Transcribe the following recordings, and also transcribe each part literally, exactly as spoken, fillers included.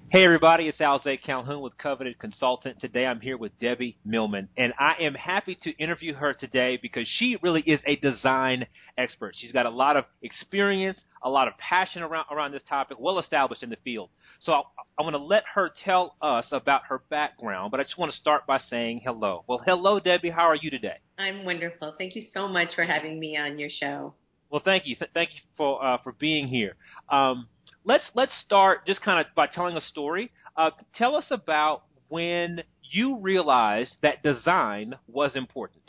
Hey everybody, it's Alze Calhoun with Coveted Consultant. Today I'm here with Debbie Millman, and I am happy to interview her today because she really is a design expert. She's got a lot of experience, a lot of passion around around this topic, well established in the field. So I, I want to let her tell us about her background, but I just want to start by saying hello. Well, hello Debbie, how are you today? I'm wonderful. Thank you so much for having me on your show. Well, thank you. Th- thank you for uh, for being here. Um, let's let's start just kind of by telling a story. Uh, tell us about when you realized that design was important.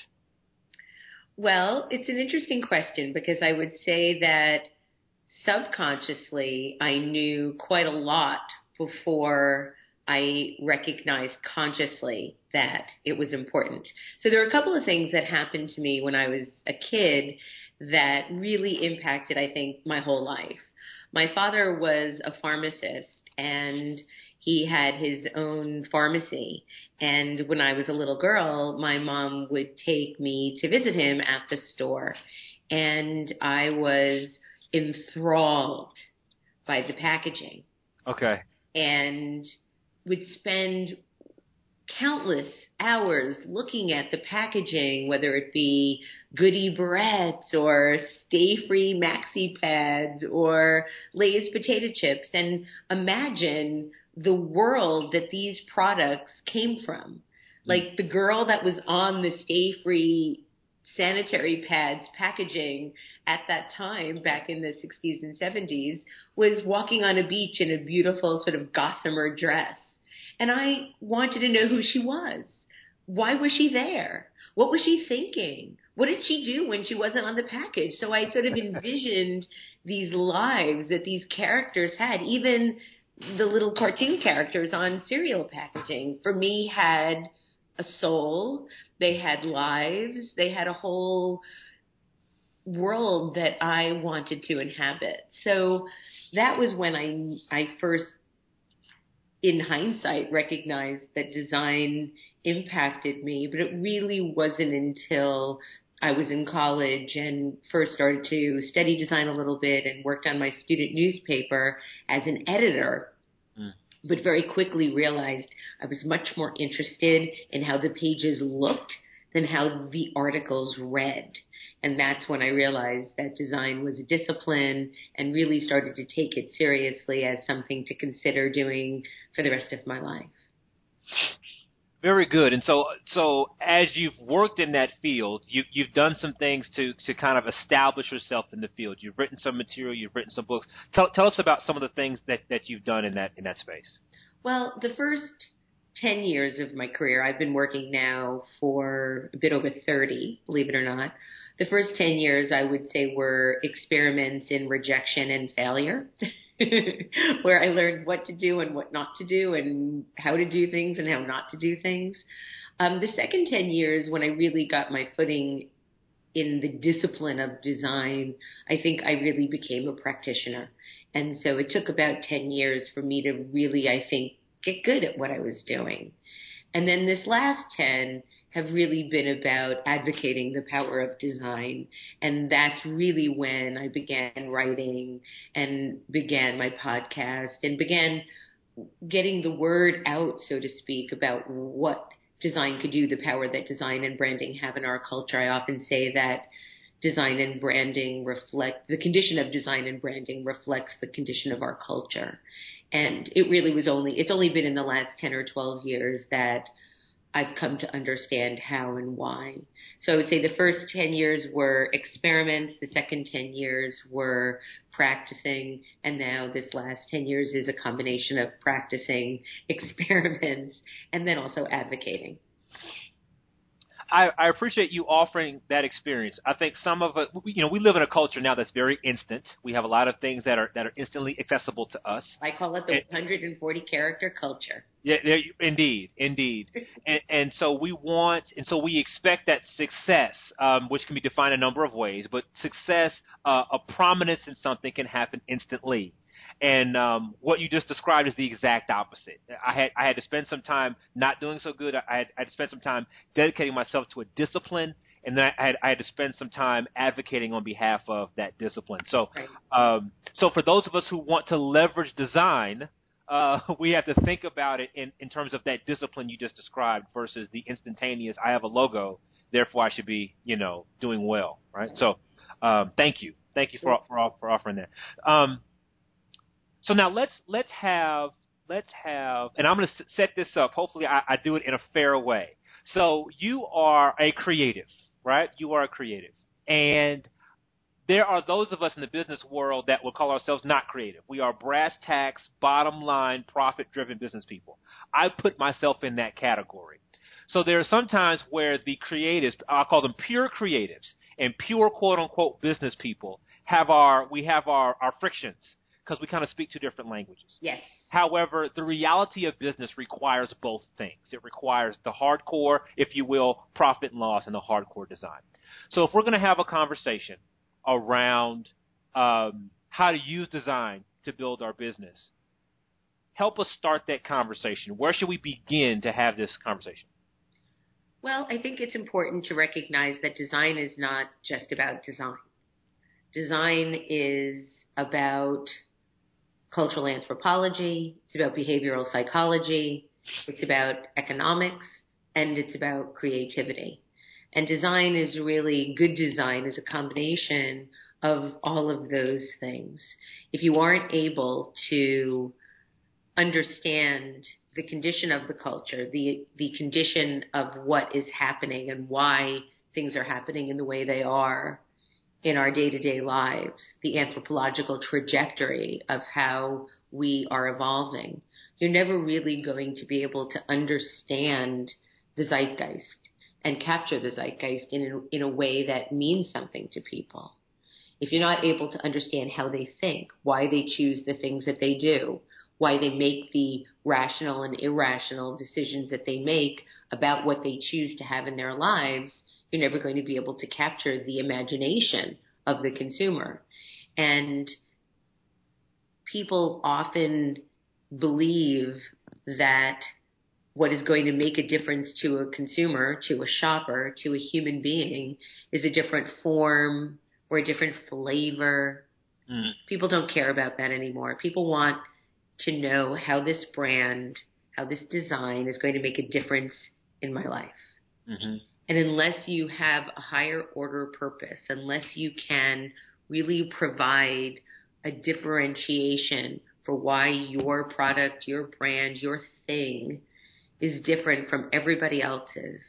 Well, it's an interesting question because I would say that subconsciously I knew quite a lot before I recognized consciously that it was important. So there were a couple of things that happened to me when I was a kid that really impacted, I think, my whole life. My father was a pharmacist and he had his own pharmacy. And when I was a little girl, my mom would take me to visit him at the store. And I was enthralled by the packaging. Okay. And would spend countless hours looking at the packaging, whether it be Goody Barrettes or Stay Free Maxi Pads or Lay's potato chips, and imagine the world that these products came from. Like the girl that was on the Stay Free sanitary pads packaging at that time back in the sixties and seventies was walking on a beach in a beautiful sort of gossamer dress. And I wanted to know who she was. Why was she there? What was she thinking? What did she do when she wasn't on the package? So I sort of envisioned these lives that these characters had. Even the little cartoon characters on cereal packaging, for me, had a soul. They had lives. They had a whole world that I wanted to inhabit. So that was when I I first, in hindsight, recognized that design impacted me, but it really wasn't until I was in college and first started to study design a little bit and worked on my student newspaper as an editor, mm. but very quickly realized I was much more interested in how the pages looked than how the articles read. And that's when I realized that design was a discipline and really started to take it seriously as something to consider doing for the rest of my life. Very good. And so, so as you've worked in that field, you, you've done some things to, to kind of establish yourself in the field. You've written some material. You've written some books. Tell, tell us about some of the things that, that you've done in that in that space. Well, the first ten years of my career, I've been working now for a bit over thirty, believe it or not. The first ten years, I would say, were experiments in rejection and failure, where I learned what to do and what not to do and how to do things and how not to do things. Um, the second ten years, when I really got my footing in the discipline of design, I think I really became a practitioner. And so it took about ten years for me to really, I think, get good at what I was doing. And then this last ten have really been about advocating the power of design. And that's really when I began writing and began my podcast and began getting the word out, so to speak, about what design could do, the power that design and branding have in our culture. I often say that design and branding reflect, the condition of design and branding reflects the condition of our culture. And it really was only, it's only been in the last ten or twelve years that I've come to understand how and why. So I would say the first ten years were experiments, the second ten years were practicing, and now this last ten years is a combination of practicing, experiments, and then also advocating. I, I appreciate you offering that experience. I think some of it, you know, we live in a culture now that's very instant. We have a lot of things that are that are instantly accessible to us. I call it the and, one hundred forty character culture. Yeah, indeed, indeed. and, and so we want, and so we expect that success, um, which can be defined a number of ways, but success, uh, a prominence in something can happen instantly. And um, what you just described is the exact opposite. I had I had to spend some time not doing so good. I had, I had to spend some time dedicating myself to a discipline, and then I had, I had to spend some time advocating on behalf of that discipline. So, um, so for those of us who want to leverage design uh, we have to think about it in, in terms of that discipline you just described versus the instantaneous, I have a logo, therefore I should be, you know, doing well, right? So um, thank you. Thank you for, for, for offering that. Um, so now let's let's have, let's have, and I'm going to set this up. Hopefully I, I do it in a fair way. So you are a creative, right? You are a creative. And there are those of us in the business world that would call ourselves not creative. We are brass tacks, bottom line, profit-driven business people. I put myself in that category. So there are some times where the creatives, I'll call them pure creatives and pure quote-unquote business people, have our we have our, our frictions because we kind of speak two different languages. Yes. However, the reality of business requires both things. It requires the hardcore, if you will, profit and loss, and the hardcore design. So if we're going to have a conversation around um, how to use design to build our business, help us start that conversation. Where should we begin to have this conversation? Well, I think it's important to recognize that design is not just about design. Design is about cultural anthropology, it's about behavioral psychology, it's about economics, and it's about creativity. And design is really, good design is a combination of all of those things. If you aren't able to understand the condition of the culture, the the condition of what is happening and why things are happening in the way they are in our day-to-day lives, the anthropological trajectory of how we are evolving, you're never really going to be able to understand the zeitgeist and capture the zeitgeist in a, in a way that means something to people. If you're not able to understand how they think, why they choose the things that they do, why they make the rational and irrational decisions that they make about what they choose to have in their lives, you're never going to be able to capture the imagination of the consumer. And people often believe that what is going to make a difference to a consumer, to a shopper, to a human being is a different form or a different flavor. Mm. People don't care about that anymore. People want to know how this brand, how this design is going to make a difference in my life. Mm-hmm. And unless you have a higher order purpose, unless you can really provide a differentiation for why your product, your brand, your thing is different from everybody else's,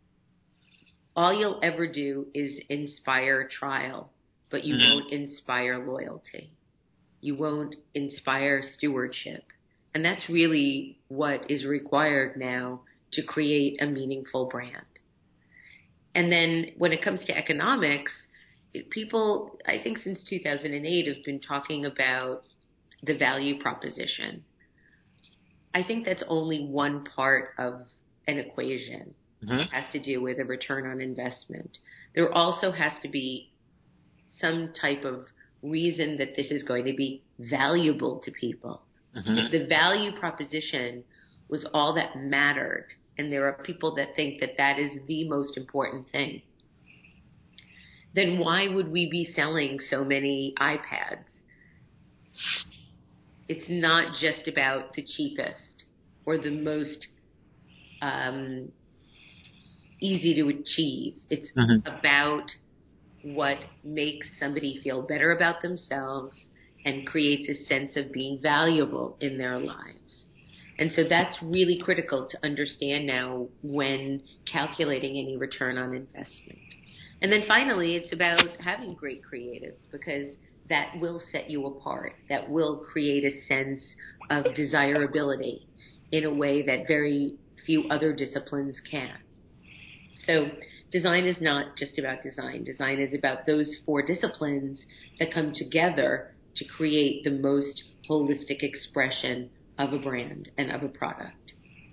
all you'll ever do is inspire trial, but you mm-hmm. won't inspire loyalty. You won't inspire stewardship. And that's really what is required now to create a meaningful brand. And then when it comes to economics, people, I think since two thousand eight, have been talking about the value proposition. I think that's only one part of an equation. Mm-hmm. It has to do with a return on investment. There also has to be some type of reason that this is going to be valuable to people. Mm-hmm. If the value proposition was all that mattered, and there are people that think that that is the most important thing, then why would we be selling so many iPads? It's not just about the cheapest or the most um, easy to achieve. It's mm-hmm. about what makes somebody feel better about themselves and creates a sense of being valuable in their lives. And so that's really critical to understand now when calculating any return on investment. And then finally, it's about having great creative, because that will set you apart. That will create a sense of desirability in a way that very few other disciplines can. So design is not just about design. Design is about those four disciplines that come together to create the most holistic expression of a brand and of a product.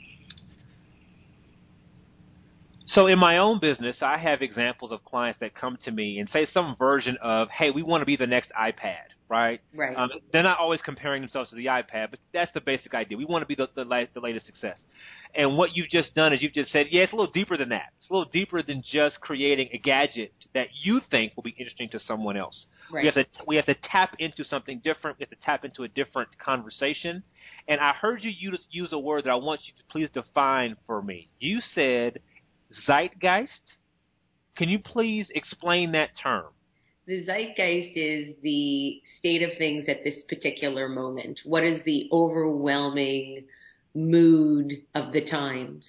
So in my own business, I have examples of clients that come to me and say some version of, hey, we want to be the next iPad, right? Right. Um, they're not always comparing themselves to the iPad, but that's the basic idea. We want to be the, the, la- the latest success. And what you've just done is you've just said, yeah, it's a little deeper than that. It's a little deeper than just creating a gadget that you think will be interesting to someone else. Right. We have to we have to tap into something different. We have to tap into a different conversation. And I heard you use, use a word that I want you to please define for me. You said zeitgeist. Can you please explain that term? The zeitgeist is the state of things at this particular moment. What is the overwhelming mood of the times?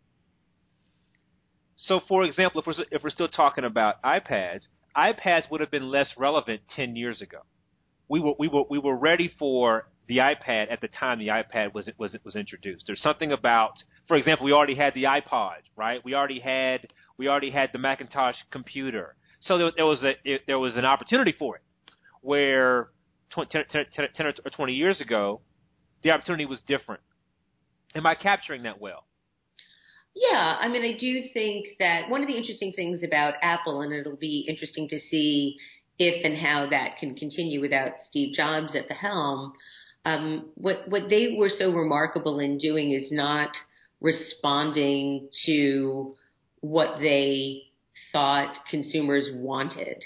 So, for example, if we're, if we're still talking about iPads, iPads would have been less relevant ten years ago. We were we were we were ready for the iPad at the time the iPad was was was introduced. There's something about, for example, we already had the iPod, right? We already had we already had the Macintosh computer. So there, there was a it, there was an opportunity for it, where ten, ten, ten, ten or twenty years ago, the opportunity was different. Am I capturing that well? Yeah, I mean, I do think that one of the interesting things about Apple, and it'll be interesting to see if and how that can continue without Steve Jobs at the helm, um, what what they were so remarkable in doing is not responding to what they thought consumers wanted.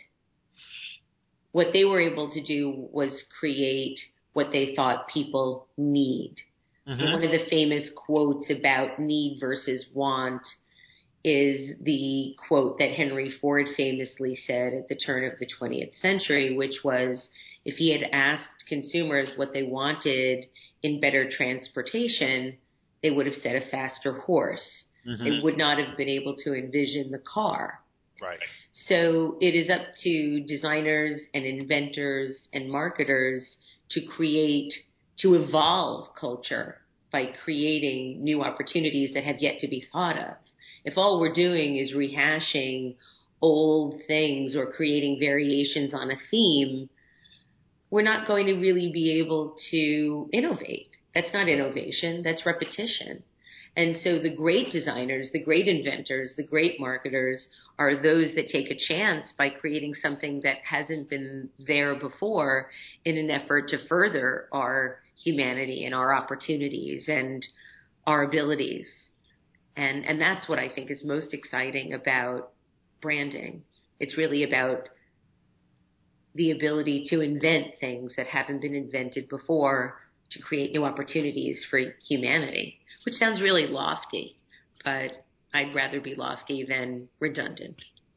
What they were able to do was create what they thought people need. Mm-hmm. One of the famous quotes about need versus want is the quote that Henry Ford famously said at the turn of the twentieth century, which was, if he had asked consumers what they wanted in better transportation, they would have said a faster horse. Mm-hmm. They would not have been able to envision the car. Right. So it is up to designers and inventors and marketers to create, to evolve culture by creating new opportunities that have yet to be thought of. If all we're doing is rehashing old things or creating variations on a theme, we're not going to really be able to innovate. That's not innovation, that's repetition. And so the great designers, the great inventors, the great marketers are those that take a chance by creating something that hasn't been there before in an effort to further our humanity and our opportunities and our abilities. And and that's what I think is most exciting about branding. It's really about the ability to invent things that haven't been invented before to create new opportunities for humanity, which sounds really lofty, but I'd rather be lofty than redundant.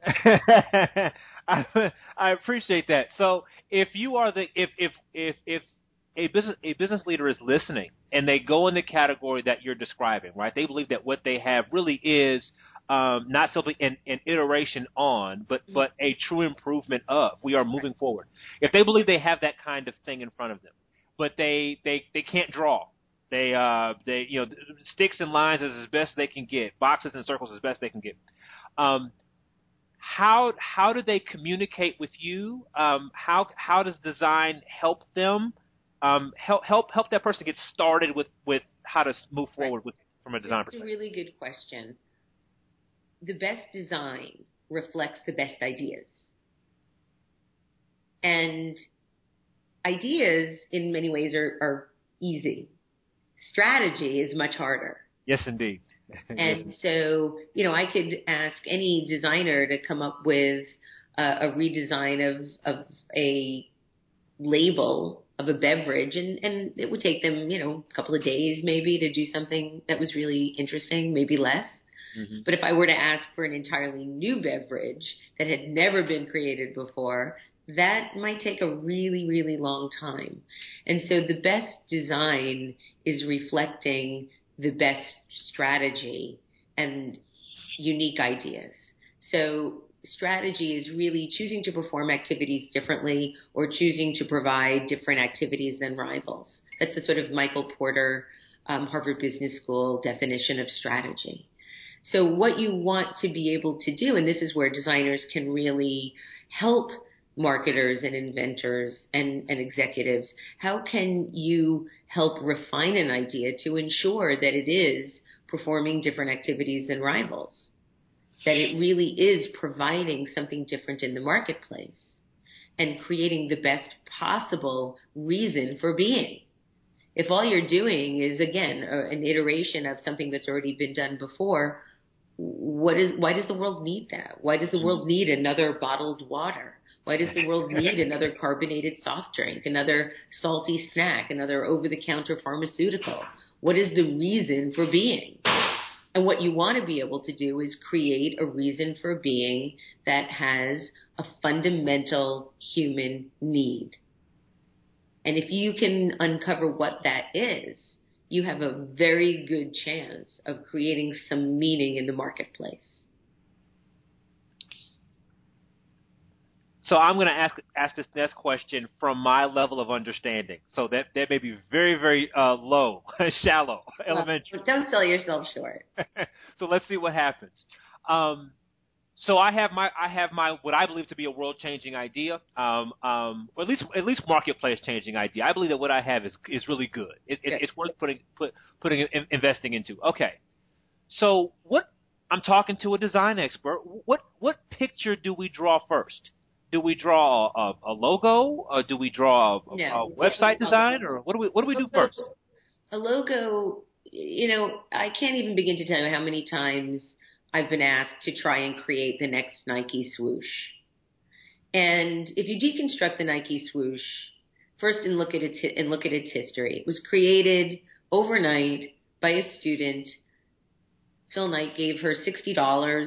I, I appreciate that. So if you are the if if if if a business a business leader is listening and they go in the category that you're describing, right? They believe that what they have really is um, not simply an, an iteration on, but but a true improvement of. We are moving forward. If they believe they have that kind of thing in front of them, but they they, they can't draw. They uh they you know sticks and lines is as best they can get. Boxes and circles as best they can get. Um, how how do they communicate with you? Um, how how does design help them? Um, help help help that person get started with, with how to move forward right. with from a design That's perspective. It's a really good question. The best design reflects the best ideas, and ideas in many ways are, are easy. Strategy is much harder. Yes, indeed. And yes. so, you know, I could ask any designer to come up with uh, a redesign of, of a label of a beverage, and, and it would take them, you know, a couple of days maybe to do something that was really interesting, maybe less. Mm-hmm. But if I were to ask for an entirely new beverage that had never been created before, that might take a really, really long time. And so the best design is reflecting the best strategy and unique ideas. So strategy is really choosing to perform activities differently or choosing to provide different activities than rivals. That's the sort of Michael Porter, um, Harvard Business School definition of strategy. So what you want to be able to do, and this is where designers can really help marketers and inventors and, and executives, how can you help refine an idea to ensure that it is performing different activities than rivals, that it really is providing something different in the marketplace? and creating the best possible reason for being. If all you're doing is, again, a, an iteration of something that's already been done before, what is, why does the world need that? Why does the world need another bottled water? Why does the world need another carbonated soft drink, another salty snack, another over-the-counter pharmaceutical? What is the reason for being? And what you want to be able to do is create a reason for being that has a fundamental human need. And if you can uncover what that is, you have a very good chance of creating some meaning in the marketplace. So I'm going to ask ask this next question from my level of understanding. So that, that may be very, very uh, low, shallow, elementary. Well, don't sell yourself short. So let's see what happens. Um, so I have my I have my what I believe to be a world changing idea, um, um, or at least at least marketplace changing idea. I believe that what I have is is really good. It, it, it's worth putting put, putting investing into. Okay. So what I'm talking to a design expert. What what picture do we draw first? Do we draw a, a logo, or do we draw a, no. a website design, or what do we what do we do first? A logo, you know, I can't even begin to tell you how many times I've been asked to try and create the next Nike swoosh. And if you deconstruct the Nike swoosh, first and look at its and look at its history, it was created overnight by a student. Phil Knight gave her sixty dollars.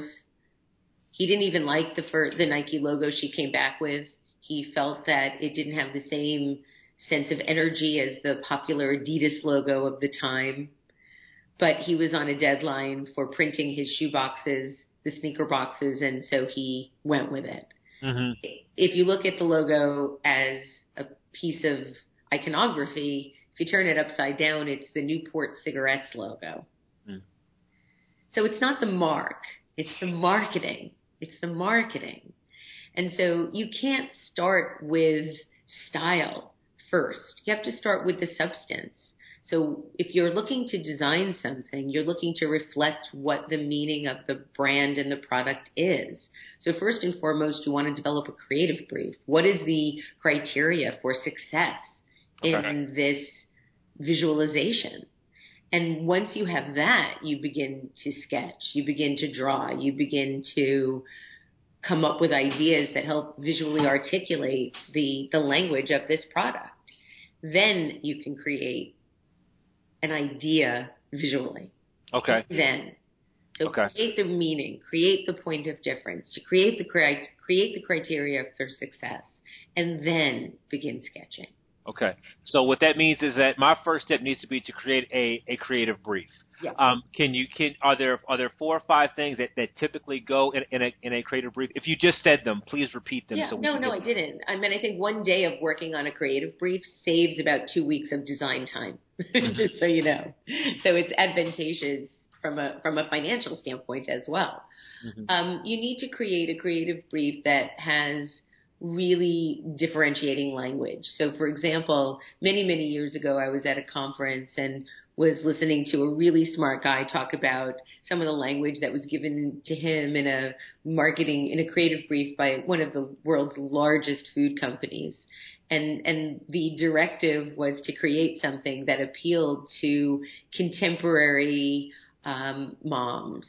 He didn't even like the first, the Nike logo she came back with. He felt that it didn't have the same sense of energy as the popular Adidas logo of the time. But he was on a deadline for printing his shoe boxes, the sneaker boxes, and so he went with it. Mm-hmm. If you look at the logo as a piece of iconography, if you turn it upside down, it's the Newport Cigarettes logo. Mm. So it's not the mark, it's the marketing. It's the marketing. And so you can't start with style first. You have to start with the substance. So if you're looking to design something, you're looking to reflect what the meaning of the brand and the product is. So first and foremost, you want to develop a creative brief. What is the criteria for success okay. in this visualization? And once you have that, you begin to sketch, you begin to draw, you begin to come up with ideas that help visually articulate the, the language of this product. Then you can create an idea visually. Okay. Then. So okay. create the meaning, create the point of difference, to create the create the criteria for success, and then begin sketching. Okay. So what that means is that my first step needs to be to create a, a creative brief. Yeah. Um, can you can are there are there four or five things that, that typically go in, in a in a creative brief? If you just said them, please repeat them. Yeah. So we no, can no, get I didn't. I mean, I think one day of working on a creative brief saves about two weeks of design time. Just so you know. So it's advantageous from a from a financial standpoint as well. Mm-hmm. Um, you need to create a creative brief that has really differentiating language. So, for example, many, many years ago, I was at a conference and was listening to a really smart guy talk about some of the language that was given to him in a marketing, in a creative brief by one of the world's largest food companies. And, and the directive was to create something that appealed to contemporary um, moms.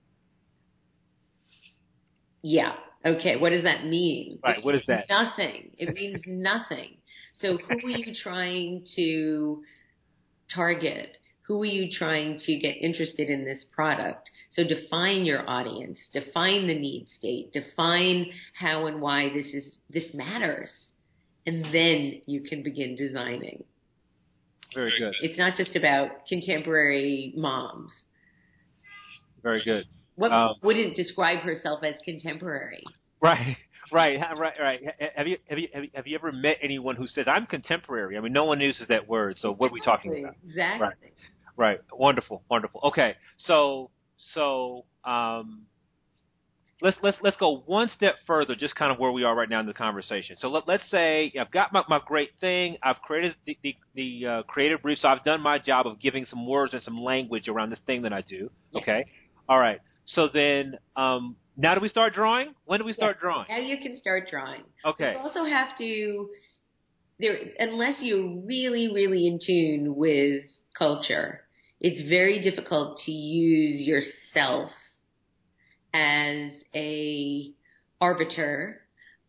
Yeah. Okay, what does that mean? Right, it what is that? Nothing. It means nothing. So who are you trying to target? Who are you trying to get interested in this product? So define your audience, define the need state, define how and why this is this matters, and then you can begin designing. Very good. It's not just about contemporary moms. Very good. What um, wouldn't describe herself as contemporary? Right, right, right, right. Have you have you have you, have you ever met anyone who says I'm contemporary? I mean, no one uses that word. So what are we talking about? Exactly. Right, right. Wonderful, wonderful. Okay, so so um, let's let's let's go one step further, just kind of where we are right now in the conversation. So let, let's say I've got my, my great thing. I've created the the, the uh, creative brief. So I've done my job of giving some words and some language around this thing that I do. Yes. Okay, all right. So then, um, Now do we start drawing? When do we start Yes, drawing? now you can start drawing. Okay. You also have to, there, unless you're really, really in tune with culture, it's very difficult to use yourself as a arbiter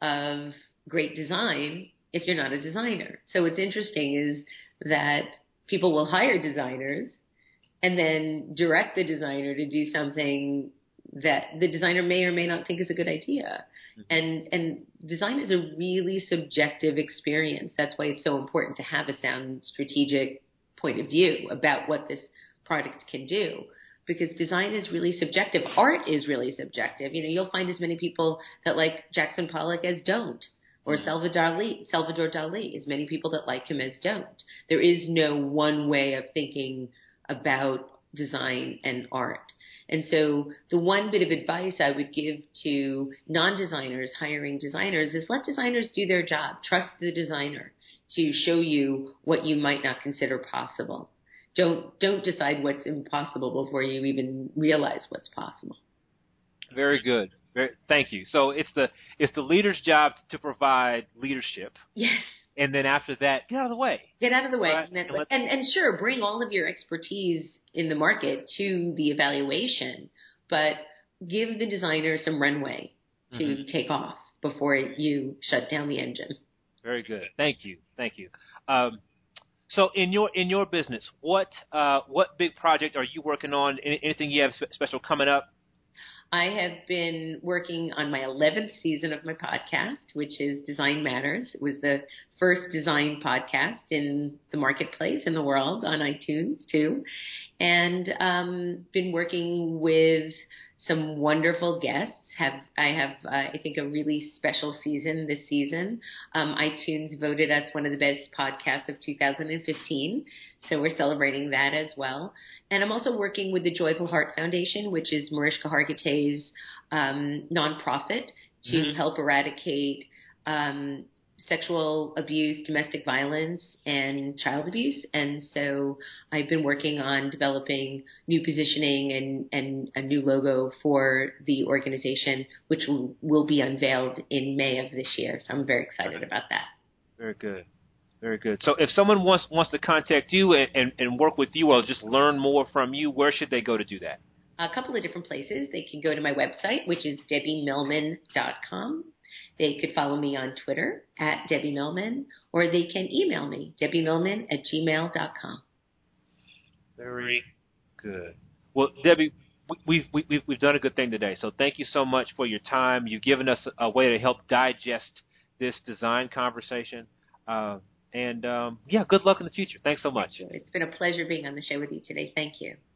of great design if you're not a designer. So what's interesting is that people will hire designers and then direct the designer to do something that the designer may or may not think is a good idea. Mm-hmm. And and design is a really subjective experience. That's why it's so important to have a sound strategic point of view about what this product can do. Because design is really subjective. Art is really subjective. You know, you'll find as many people that like Jackson Pollock as don't. Or Salvador Dali, Salvador Dali, as many people that like him as don't. There is no one way of thinking about design and art. And so the one bit of advice I would give to non-designers hiring designers is let designers do their job. Trust the designer to show you what you might not consider possible. Don't don't decide what's impossible before you even realize what's possible. Very good. Very, thank you. So it's the it's the leader's job to provide leadership. Yes. And then after that, get out of the way. Get out of the way. Right. And, that, and, and sure, bring all of your expertise in the market to the evaluation, but give the designer some runway to mm-hmm. take off before you shut down the engine. Very good. Thank you. Thank you. Um, so in your in your business, what uh, what big project are you working on? Anything you have special coming up? I have been working on my eleventh season of my podcast, which is Design Matters. It was the first design podcast in the marketplace in the world on iTunes too. And um, been working with some wonderful guests. Have I have, uh, I think, a really special season this season. Um, iTunes voted us one of the best podcasts of two thousand fifteen, so we're celebrating that as well. And I'm also working with the Joyful Heart Foundation, which is Mariska Hargitay's um, nonprofit to mm-hmm. help eradicate um, sexual abuse, domestic violence, and child abuse. And so I've been working on developing new positioning and, and a new logo for the organization, which will, will be unveiled in May of this year. So I'm very excited about that. Very good. Very good. So if someone wants wants to contact you and, and, and work with you or just learn more from you, where should they go to do that? A couple of different places. They can go to my website, which is debbie millman dot com. They could follow me on Twitter at Debbie Millman, or they can email me, debbie millman at gmail dot com. Very good. Well, Debbie, we've, we've, we've done a good thing today, so thank you so much for your time. You've given us a way to help digest this design conversation. Uh, and, um, yeah, good luck in the future. Thanks so much. It's been a pleasure being on the show with you today. Thank you.